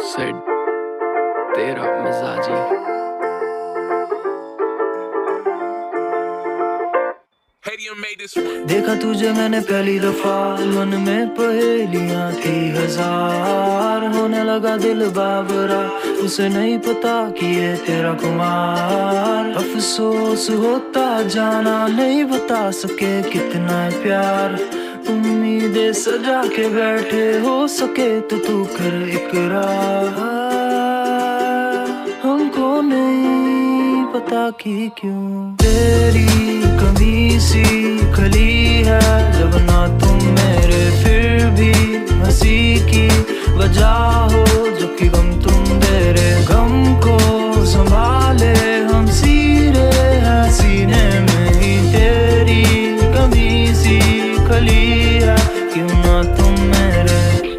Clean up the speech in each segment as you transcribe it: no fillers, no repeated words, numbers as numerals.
Said तेरा मिजाजी। देखा तुझे मैंने पहली दफा, मन में पहेलियां थी हजार। होने लगा दिल बाबरा, उसे नहीं पता कि ये तेरा कुमार। अफसोस होता जाना, नहीं बता सके कितना है प्यार। उम्मीदें सजा के बैठे, हो सके तो तू कर इकरार। हमको नहीं पता कि क्यों तेरी कमी सी खली है। जब ना तुम मेरे फिर भी हंसी की वजह हो, जबकि गम तुम दे रहे। गम को संभाले हम सीरे हैं सीने में ही। तेरी कमी सी खली है, क्यों ना तुम मेरे।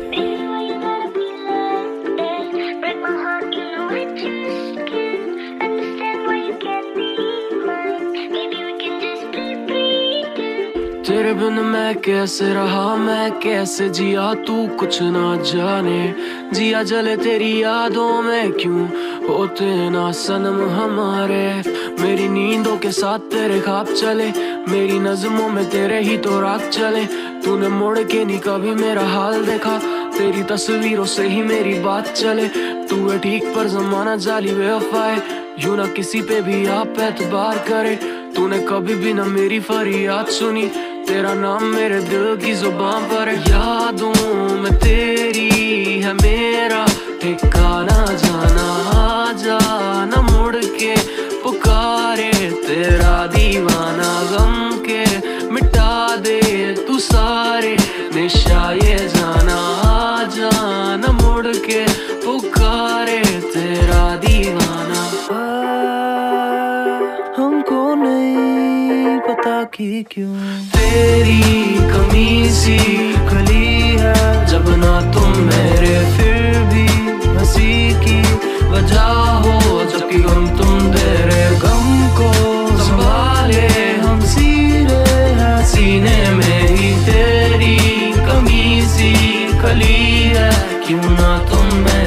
तेरे बिन मैं कैसे रहा, मैं कैसे जिया, तू कुछ ना जाने। जिया जले तेरी यादों में, क्यों होते ना सनम हमारे। मेरी नींदों के साथ तेरे ख्वाब चले, मेरी नज़मों में तेरे ही तो राग चले। तूने मुड़ के नहीं कभी मेरा हाल देखा, तेरी तस्वीरों से ही मेरी बात चले। तू है ठीक पर जमाना जाली बेवफा है, यूं ना किसी पे भी आप एतबार करे। तूने कभी भी ना मेरी फरियाद सुनी, तेरा नाम मेरे दिल की जुबान पर है। यादों में तेरी है मेरा ठिकाना, जाना आ जाना मुड़ के पुकारे तेरा दीवाना। गम के मिटा दे तू सारे निशा, ये जाना आ जाना मुड़ के पुकारे तेरा दीवाना। हमको नहीं पता कि क्यों तेरी कमी सी खली है। जब ना तुम मेरे फिर भी हंसी की वजह हो, जबकि गम तुम दे रहे। गम को संभाले हम सीरे हैं सीने में ही। तेरी कमी सी खली है, क्यों ना तुम मेरे।